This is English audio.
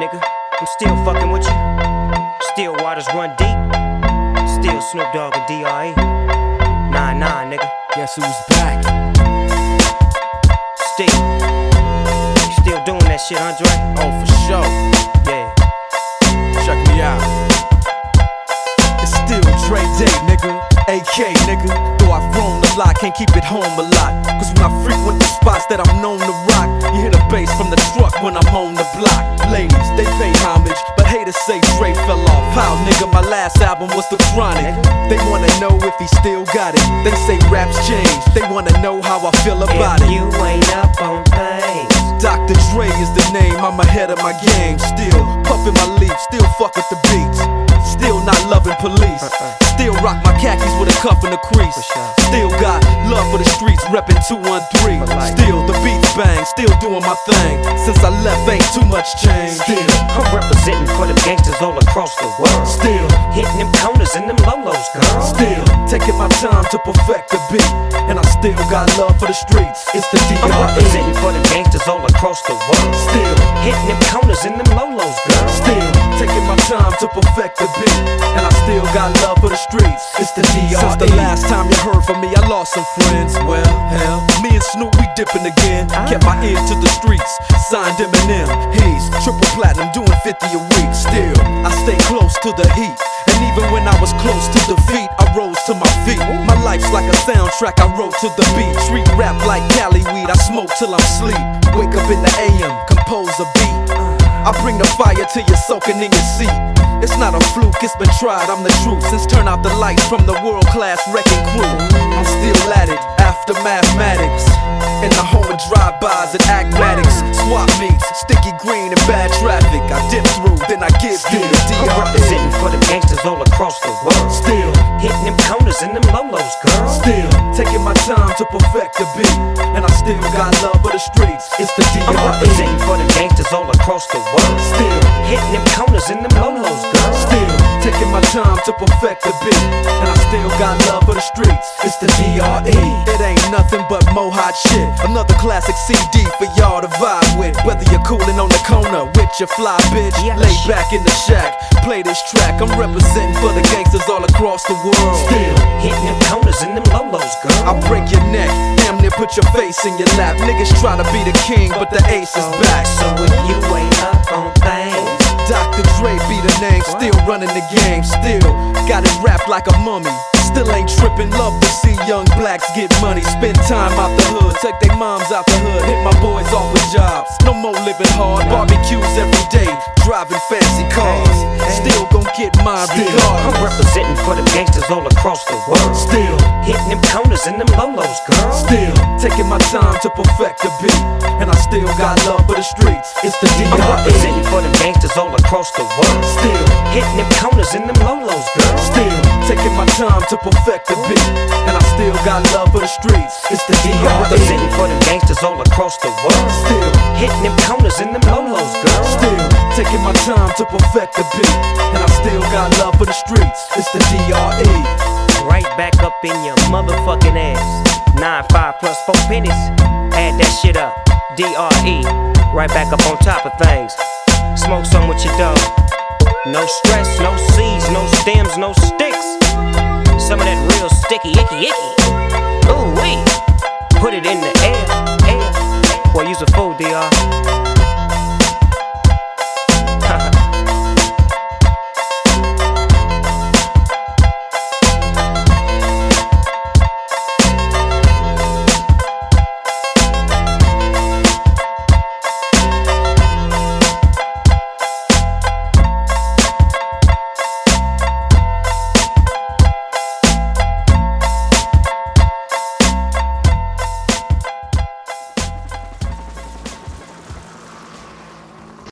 nigga. I'm still fucking with you. Still waters run deep. Still Snoop Dogg and D.R.E. Nah, nigga. Guess who's back? Still. You still doing that shit, Andre? Oh, for sure. Yeah. Check me out. It's still Dre Day, nigga. AK, nigga. Though I've grown a lot, can't keep it home a lot. Cause when I frequent the spots that I'm known to rock, you hear the bass from the truck when I'm on the block. Ladies, they pay homage, but haters say Dre fell off. How, nigga, my last album was The Chronic. They wanna know if he still got it. They say raps change, they wanna know how I feel about it. If you ain't up on things, Dr. Dre is the name, I'm ahead of my game. Still puffin' my leaf, still fuck with the beats. Still not loving police. Still rock my khakis with a cuff and a crease. Still got love for the streets, reppin' 213. Still the beats bang, still doing my thing. Since I left ain't too much change. Still I'm representing for them gangsters all across the world. Still hitting them corners and them lolos, girl. Still taking my time to perfect the beat. And I still got love for the streets. It's the D.R.E. I'm representing for them gangsters all across the world. Still hitting them corners and them lolos, girl. Still taking my time to perfect the beat. And I still got love for the streets. It's the D.R.E. Since the last time you heard from me, I lost some friends. Well, hell, me and Snoop, we dipping again. Kept my ear to the streets, signed Eminem. He's triple platinum, doing 50 a week. Still, I stay close to the heat. And even when I was close to defeat, I rose to my feet. My life's like a soundtrack, I wrote to the beat. Street rap like Cali weed, I smoke till I'm sleep. Wake up in the AM, compose a beat. I bring the fire till you're soaking in your seat. It's not a fluke, it's been tried, I'm the truth. Since turn out the lights from the world-class wrecking crew, I'm still at it, after mathematics. In the home of drive-bys and acmatics. Swap meets, sticky green and bad traffic. I dip through, then I give you the D.R.E. I'm representing for them gangsters all across the world. Still hitting them corners and them lolos, girl. Still taking my time to perfect the beat. And I still got love for the streets. It's the D.R.E. I'm representing for them gangsters all across the world. Still hitting them corners and them lolos, girl. Still taking my time to perfect the beat. And I still got love for the streets. It's the D.R.E. It ain't nothing but mohawk shit. Another classic CD for y'all to vibe with. Whether you're coolin' on the corner with your fly bitch, lay back in the shack, play this track. I'm representing for the gangsters all across the world. Still hitting them corners and them lolos, girl. I break your neck, damn near put your face in your lap. Niggas try to be the king, but the ace is back. So if you ain't up on things, Dr. Dre be the name, still running the game. Still got it wrapped like a mummy. Still ain't trippin', love to see young blacks get money. Spend time out the hood, take their moms out the hood. Hit my boys off with jobs, no more living hard. Barbecues every day, driving fancy cars. Still gon' get mine regardless. I'm representing for them gangsters all across the world. Still hitting them corners and them lolos, girl. Still taking my time to perfect the beat. And I still got love for the streets. It's the D.R.E. I'm representing for them gangsters all across the world. Still hitting them corners and them lolos, girl. Still taking my time to perfect the beat. And I still got love for the streets. It's the D.R.E. I'm representing for them gangsters all across the world. Still hitting them corners and them lolos, girl. Still taking my time to perfect the beat. And I still got love for the streets. It's the D.R.E. Right back up in your motherfucking ass. 9-5 plus 4 pennies. Add that shit up. D.R.E. Right back up on top of things. Smoke some with your dog. No stress, no seeds, no stems, no sticks. Some of that real sticky, icky.